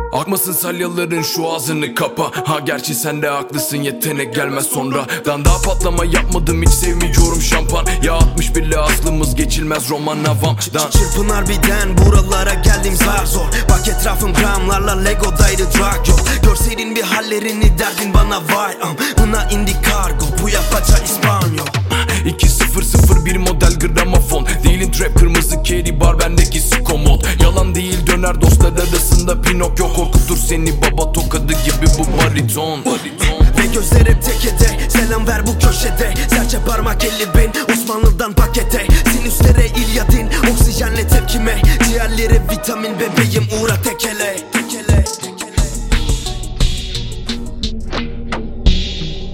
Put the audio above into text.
Akmasın salyaların, şu ağzını kapa. Ha gerçi sen de haklısın, yetenek gelmez sonradan. Daha patlama yapmadım, hiç sevmiyorum şampan. Ya 60 bile aslımız geçilmez roman havamdan. Çırpınar birden buralara geldim zar zor. Bak etrafım gramlarla Lego'daydı drag yok. Görseydin bir hallerini derdin bana vay buna indi kargo, bu yapaca İspanyol. 2001 model gramofon. Değilin trap, kırmızı carry bar, bendeki sikomod. Yalan değil döner dostlar arasında Pinokyo. Korkutur seni baba tokadı gibi bu bariton. Ve gözler hep tekede, selam ver bu köşede. Serçe parmak 50.000 Osmanlı'dan pakete. Sinüslere İlyadin, oksijenle tepkime. Ciğerlere vitamin bebeğim, uğra tekele.